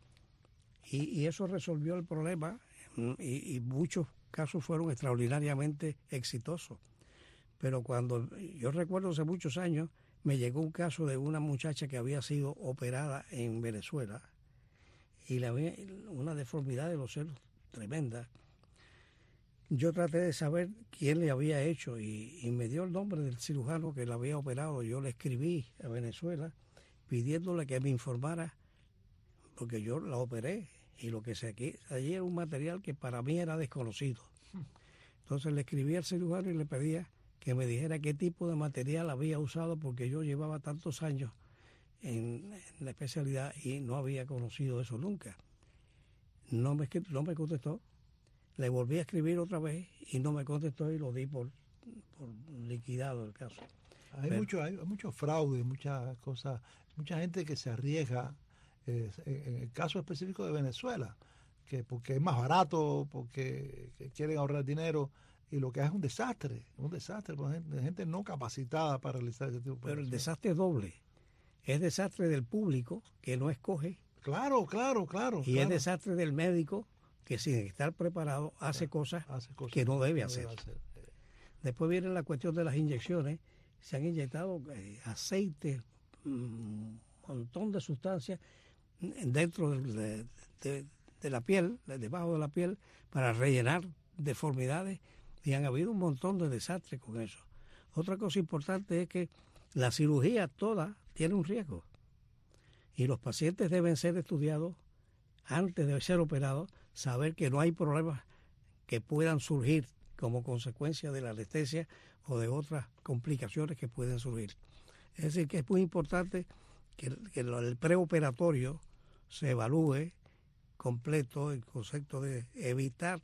y, y eso resolvió el problema, y, y muchos casos fueron extraordinariamente exitosos. Pero cuando yo recuerdo hace muchos años, me llegó un caso de una muchacha que había sido operada en Venezuela y le había una deformidad de los senos tremenda. Yo traté de saber quién le había hecho y, y me dio el nombre del cirujano que la había operado. Yo le escribí a Venezuela pidiéndole que me informara, porque yo la operé y lo que saqué allí era un material que para mí era desconocido. Entonces le escribí al cirujano y le pedía que me dijera qué tipo de material había usado, porque yo llevaba tantos años en, en la especialidad y no había conocido eso nunca. No me, no me contestó. Le volví a escribir otra vez y no me contestó y lo di por, por liquidado el caso. Hay, Pero, mucho, hay mucho fraude, muchas cosas, mucha gente que se arriesga. Eh, en el caso específico de Venezuela, que porque es más barato, porque quieren ahorrar dinero, y lo que es un desastre, un desastre, por gente, gente no capacitada para realizar ese tipo de Pero el desastre es doble. Es desastre del público, que no escoge. Claro, claro, claro. Y claro. es desastre del médico, que sin estar preparado hace, claro, cosas, hace cosas que no debe no hacer. Debe hacer. Después viene la cuestión de las inyecciones. Se han inyectado eh, aceite, un montón de sustancias dentro de, de, de la piel, de debajo de la piel, para rellenar deformidades, y han habido un montón de desastres con eso. Otra cosa importante es que la cirugía toda tiene un riesgo y los pacientes deben ser estudiados antes de ser operados, saber que no hay problemas que puedan surgir como consecuencia de la anestesia o de otras complicaciones que pueden surgir. Es decir, que es muy importante que, que el preoperatorio se evalúe completo, el concepto de evitar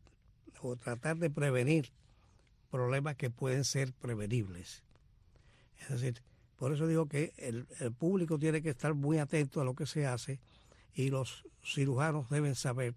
o tratar de prevenir problemas que pueden ser prevenibles. Es decir, por eso digo que el, el público tiene que estar muy atento a lo que se hace y los cirujanos deben saber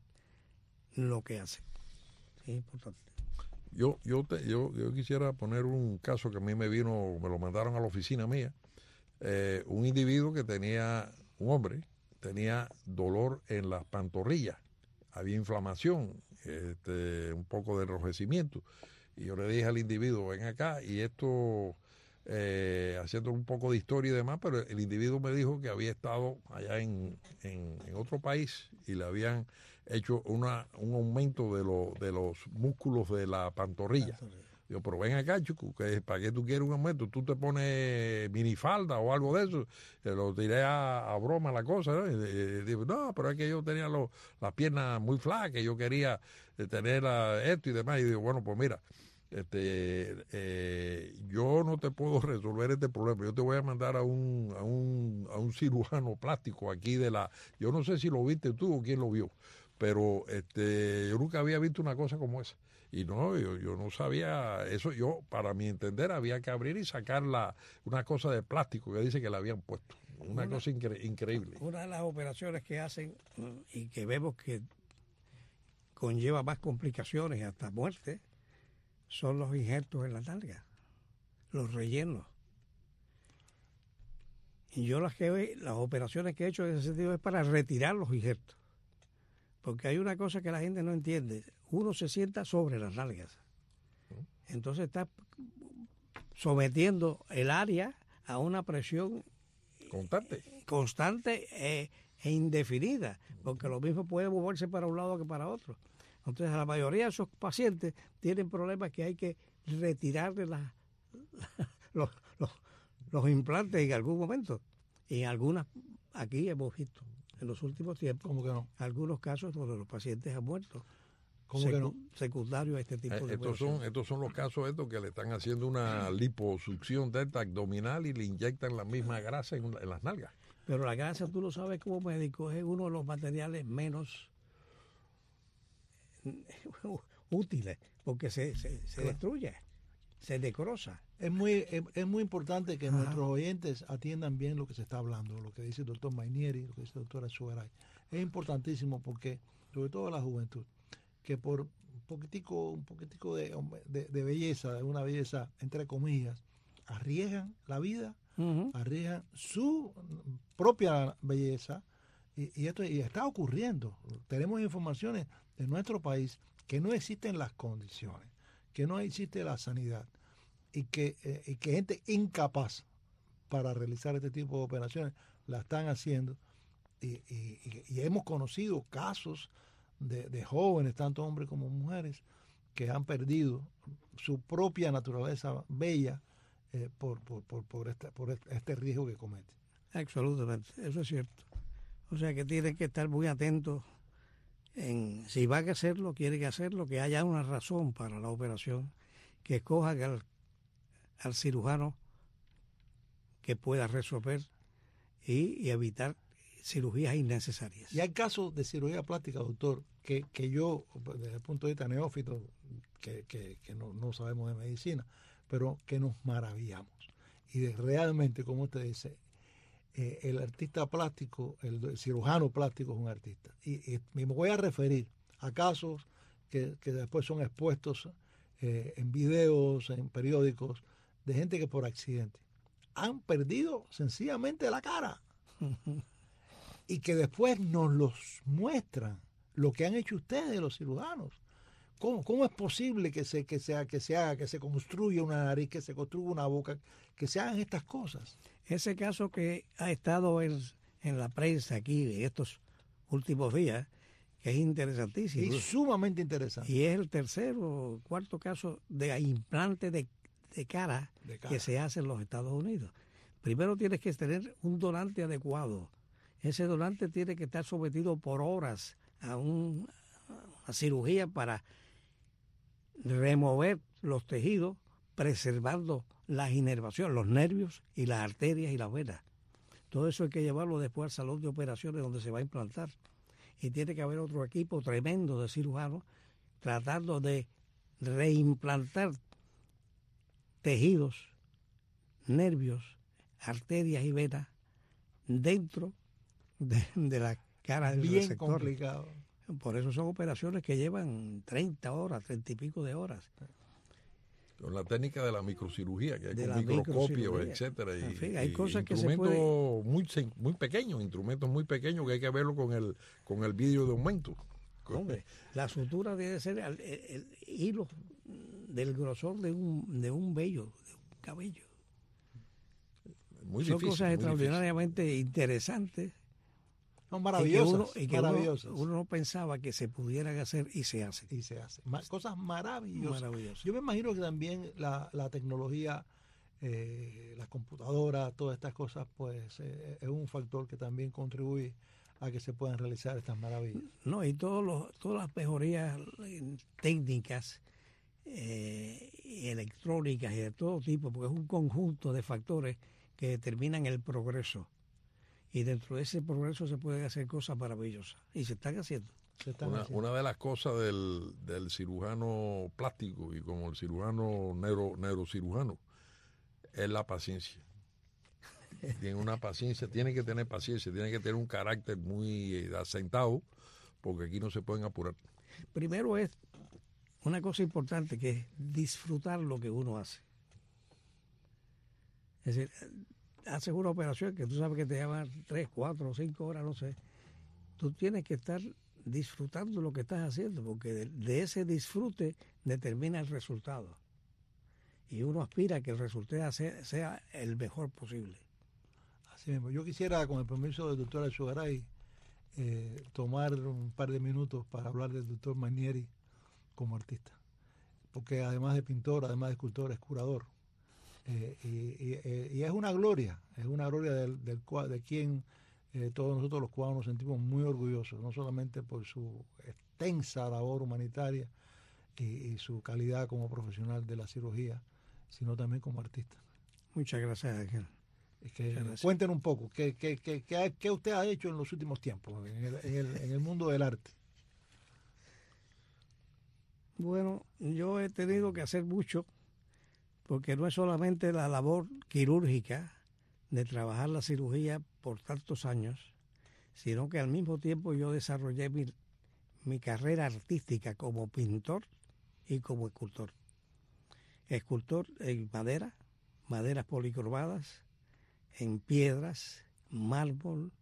lo que hacen. Es importante. Yo, yo, te, yo, yo quisiera poner un caso que a mí me vino, me lo mandaron a la oficina mía. Eh, un individuo que tenía, un hombre, tenía dolor en las pantorrillas, había inflamación, este, un poco de enrojecimiento. Y yo le dije al individuo, ven acá, y esto, eh, haciendo un poco de historia y demás, pero el individuo me dijo que había estado allá en, en, en otro país y le habían hecho una, un aumento de, lo, de los músculos de la pantorrilla. Yo, pero ven acá, chico, que ¿para qué tú quieres un aumento? Tú te pones minifalda o algo de eso. Te lo tiré a, a broma la cosa, ¿no? Y, y, digo, no, pero es que yo tenía lo, las piernas muy flacas, yo quería tener esto y demás. Y digo, bueno, pues mira, este, eh, yo no te puedo resolver este problema. Yo te voy a mandar a un, a un, a un cirujano plástico aquí de la... Yo no sé si lo viste tú o quién lo vio, pero este, yo nunca había visto una cosa como esa. Y no, yo, yo no sabía eso. Yo, para mi entender, había que abrir y sacar la, una cosa de plástico que dice que le habían puesto. Una, una cosa incre increíble. Una de las operaciones que hacen y que vemos que conlleva más complicaciones, hasta muerte, son los injertos en la nalga, los rellenos. Y yo las, que, las operaciones que he hecho en ese sentido es para retirar los injertos. Porque hay una cosa que la gente no entiende. Uno se sienta sobre las nalgas. entonces está sometiendo el área a una presión constante, constante eh, e indefinida, porque lo mismo puede moverse para un lado que para otro. Entonces, la mayoría de esos pacientes tienen problemas que hay que retirarle la, la, los, los, los implantes en algún momento. Y en algunas, aquí hemos visto en los últimos tiempos, ¿Cómo que no? algunos casos donde los pacientes han muerto. ¿Cómo secu- que no? Secundario a este tipo Eh, de estos son estos son los casos estos que le están haciendo una liposucción delta abdominal y le inyectan la misma grasa en, en las nalgas. Pero la grasa, tú lo sabes como médico, es uno de los materiales menos útiles, porque se, se, se destruye, se necrosa. Es muy, es, es muy importante que Ajá. nuestros oyentes atiendan bien lo que se está hablando, lo que dice el doctor Mainieri, lo que dice el doctor Azugaray. Es importantísimo porque, sobre todo la juventud, que por un poquitico, un poquitico de, de, de belleza, de una belleza entre comillas, arriesgan la vida, Uh-huh. arriesgan su propia belleza, y, y esto y está ocurriendo. Tenemos informaciones de nuestro país que no existen las condiciones, que no existe la sanidad, y que, eh, y que gente incapaz para realizar este tipo de operaciones la están haciendo, y, y, y hemos conocido casos de, de jóvenes, tanto hombres como mujeres, que han perdido su propia naturaleza bella eh, por, por, por, por, este, por este riesgo que cometen. Absolutamente, eso es cierto. O sea que tienen que estar muy atentos en si van a hacerlo, quieren hacerlo, que haya una razón para la operación, que escojan al, al cirujano que pueda resolver y, y evitar cirugías innecesarias. Y hay casos de cirugía plástica, doctor, que, que yo, desde el punto de vista neófito, que, que, que no, no sabemos de medicina, pero que nos maravillamos. Y de, realmente, como usted dice, eh, el artista plástico, el, el cirujano plástico es un artista. Y, y me voy a referir a casos que, que después son expuestos eh, en videos, en periódicos, de gente que por accidente han perdido sencillamente la cara. Y que después nos los muestran lo que han hecho ustedes, los cirujanos. ¿Cómo, cómo es posible que se, que, sea, que, se haga, que se construya una nariz, que se construya una boca, que se hagan estas cosas? Ese caso que ha estado en, en la prensa aquí en estos últimos días, que es interesantísimo. Es sumamente interesante. Y es el tercer o cuarto caso de implante de, de, cara de cara que se hace en los Estados Unidos. Primero tienes que tener un donante adecuado. Ese donante tiene que estar sometido por horas a un, una cirugía para remover los tejidos, preservando las inervaciones, los nervios y las arterias y las venas. Todo eso hay que llevarlo después al salón de operaciones donde se va a implantar. Y tiene que haber otro equipo tremendo de cirujanos tratando de reimplantar tejidos, nervios, arterias y venas dentro de, de la cara del Bien receptor. complicado. Por eso son operaciones que llevan treinta horas, treinta y pico de horas. Con la técnica de la microcirugía, que hay De con la microscopios, microcirugía. etcétera. Y, En fin, hay y cosas que se instrumentos pueden- muy, sen- muy pequeños, instrumentos muy pequeños que hay que verlo con el con el vídeo de aumento. Hombre, la sutura debe ser el, el- el hilo del grosor de un, de un vello, de un cabello. Muy Son difícil, cosas muy extraordinariamente interesantes Son y que maravillosas. uno, y que uno- maravillosas. uno no pensaba que se pudieran hacer y se hacen. Y se hace. Ma- cosas maravillosas. Maravilloso. Yo me imagino que también la, la tecnología, eh, las computadoras, todas estas cosas, pues eh, es un factor que también contribuye a que se puedan realizar estas maravillas. No, y todos los, todas las mejorías eh, técnicas, eh, y electrónicas y de todo tipo, porque es un conjunto de factores que determinan el progreso. Y dentro de ese progreso se pueden hacer cosas maravillosas. Y se están haciendo. Se están Una, haciendo. una de las cosas del, del cirujano plástico y como el cirujano neuro, neurocirujano es la paciencia. Tiene una paciencia, tiene que tener paciencia, tiene que tener un carácter muy eh, asentado, porque aquí no se pueden apurar. Primero es una cosa importante, que es disfrutar lo que uno hace. Es decir, haces una operación que tú sabes que te lleva tres, cuatro, cinco horas, no sé. Tú tienes que estar disfrutando lo que estás haciendo, porque de, de ese disfrute determina el resultado. y uno aspira a que el resultado sea, sea el mejor posible. Así mismo. Yo quisiera, con el permiso del doctor Alzugaray, eh, tomar un par de minutos para hablar del doctor Manieri como artista, porque además de pintor, además de escultor, es curador. Eh, y, y, y es una gloria, es una gloria del, del de quien eh, todos nosotros los cubanos nos sentimos muy orgullosos, no solamente por su extensa labor humanitaria y, y su calidad como profesional de la cirugía, sino también como artista. Muchas gracias, Ángel. Es que cuéntenos un poco, ¿qué, qué, qué, qué, qué usted ha hecho en los últimos tiempos en el, en el, en el mundo del arte? Bueno, yo he tenido que hacer mucho, porque no es solamente la labor quirúrgica de trabajar la cirugía por tantos años, sino que al mismo tiempo yo desarrollé mi, mi carrera artística como pintor y como escultor. Escultor en madera, maderas policromadas, en piedras, mármol,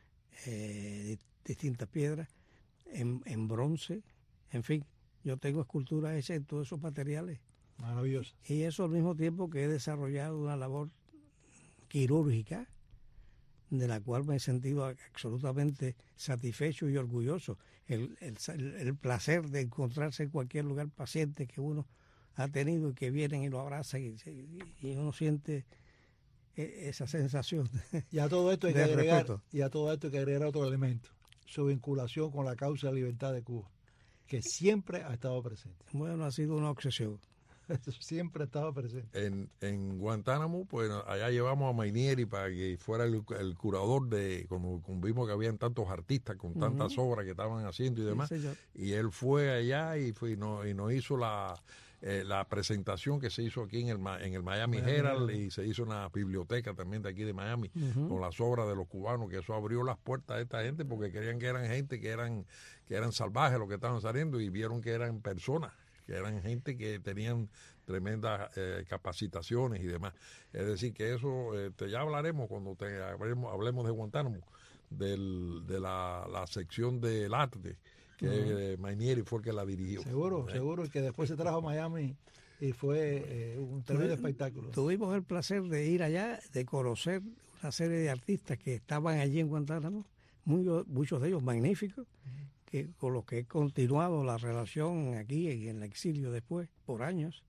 eh, distintas piedras, en, en bronce, en fin, yo tengo esculturas hechas en todos esos materiales. Maravilloso. Y eso al mismo tiempo que he desarrollado una labor quirúrgica, de la cual me he sentido absolutamente satisfecho y orgulloso. El, el, el placer de encontrarse en cualquier lugar pacientes que uno ha tenido y que vienen y lo abrazan y, y uno siente esa sensación. Y a todo esto hay que agregar, y a todo esto hay que agregar otro elemento, su vinculación con la causa de la libertad de Cuba, que siempre ha estado presente. Bueno, ha sido una obsesión. Siempre ha estado presente. En, en Guantánamo, pues allá llevamos a Manieri para que fuera el, el curador de, como, como vimos que habían tantos artistas con tantas uh-huh. obras que estaban haciendo y demás, sí, y él fue allá y, fue, y, no, y nos hizo la... Eh, la presentación que se hizo aquí en el, en el Miami Herald, y se hizo una biblioteca también de aquí de Miami uh-huh. con las obras de los cubanos, que eso abrió las puertas a esta gente porque creían que eran gente que eran que eran salvajes los que estaban saliendo, y vieron que eran personas, que eran gente que tenían tremendas eh, capacitaciones y demás. Es decir, que eso eh, te, ya hablaremos cuando te hablemos, hablemos de Guantánamo, del, de la, la sección del arte, que uh-huh. Manieri fue el que la dirigió. Seguro, ¿eh? seguro, y que después se trajo a Miami y fue eh, un tremendo espectáculo. Tuvimos el placer de ir allá, de conocer una serie de artistas que estaban allí en Guantánamo, muy, muchos de ellos magníficos, uh-huh. que con los que he continuado la relación aquí y en el exilio después, por años.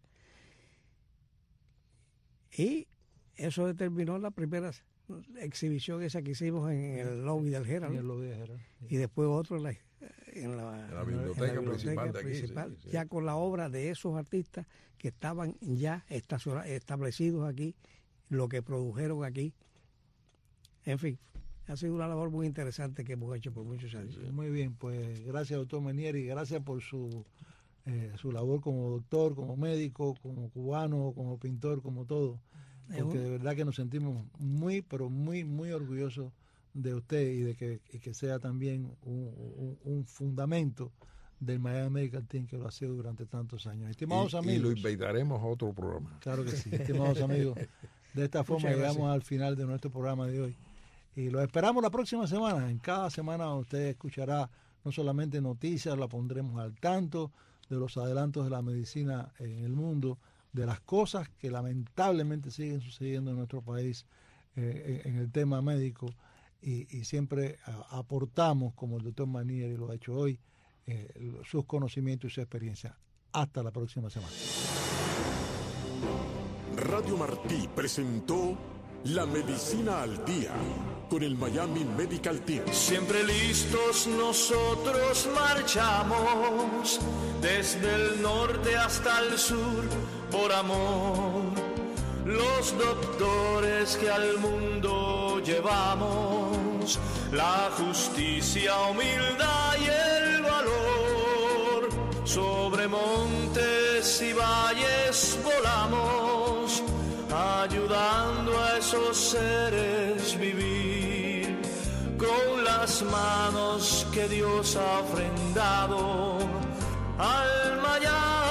Y eso determinó la primera exhibición esa que hicimos en el lobby del Herald. En el lobby del Herald, sí. Y después otro en la, en la, en la biblioteca, en la biblioteca principal, de aquí, principal, sí, sí. ya con la obra de esos artistas que estaban ya establecidos aquí, lo que produjeron aquí. En fin, ha sido una labor muy interesante que hemos hecho por muchos años. Muy bien, pues gracias, doctor Manieri, gracias por su, eh, su labor como doctor, como médico, como cubano, como pintor, como todo. Porque de verdad que nos sentimos muy, pero muy, muy orgullosos de usted y de que, y que sea también un, un, un fundamento del Miami Medical Team, que lo ha sido durante tantos años. Estimados y, amigos. Y lo invitaremos a otro programa. Claro que sí, estimados amigos. De esta forma Muchas llegamos gracias. al final de nuestro programa de hoy. Y lo esperamos la próxima semana. En cada semana usted escuchará no solamente noticias, la pondremos al tanto de los adelantos de la medicina en el mundo, de las cosas que lamentablemente siguen sucediendo en nuestro país eh, en, en el tema médico, y, y siempre a, aportamos, como el doctor Manieri lo ha hecho hoy, eh, sus conocimientos y su experiencia. Hasta la próxima semana. Radio Martí presentó La Medicina al Día con el Miami Medical Team. Siempre listos nosotros marchamos, desde el norte hasta el sur, por amor. Los doctores que al mundo llevamos, la justicia, humildad y el valor. Sobre montes y valles volamos, ayudando a esos seres vivir, con las manos que Dios ha ofrendado al Miami